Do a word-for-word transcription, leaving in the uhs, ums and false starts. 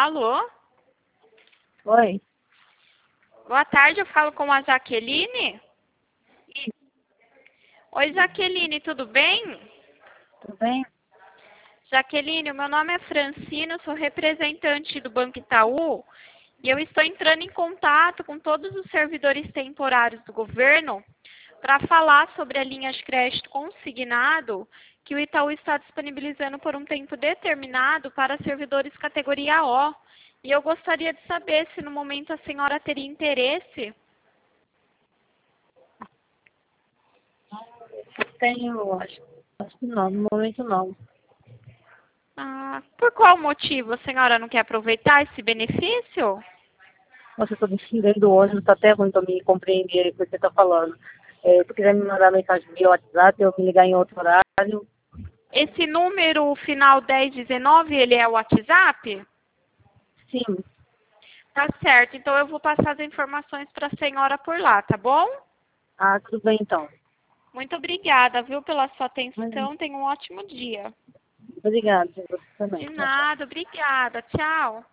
Alô? Oi. Boa tarde, eu falo com a Jaqueline? Oi, Jaqueline, tudo bem? Tudo bem? Jaqueline, o meu nome é Francino, sou representante do Banco Itaú e eu estou entrando em contato com todos os servidores temporários do governo para falar sobre a linha de crédito consignado que o Itaú está disponibilizando por um tempo determinado para servidores categoria O. E eu gostaria de saber se no momento a senhora teria interesse. Tenho, acho, acho que não, no momento não. Ah, por qual motivo a senhora não quer aproveitar esse benefício? Nossa, eu tô dentro hoje, tá até ruim pra me compreender o que você tá falando. É, se tu quiser me mandar mensagem via WhatsApp, eu me ligar em outro horário. Esse número final dez dezenove, ele é o WhatsApp? Sim. Tá certo, então eu vou passar as informações para a senhora por lá, tá bom? Ah, tudo bem então. Muito obrigada, viu, pela sua Hum, atenção. Tenha um ótimo dia. Obrigada, você também. De Tchau, tchau. nada, obrigada. Tchau.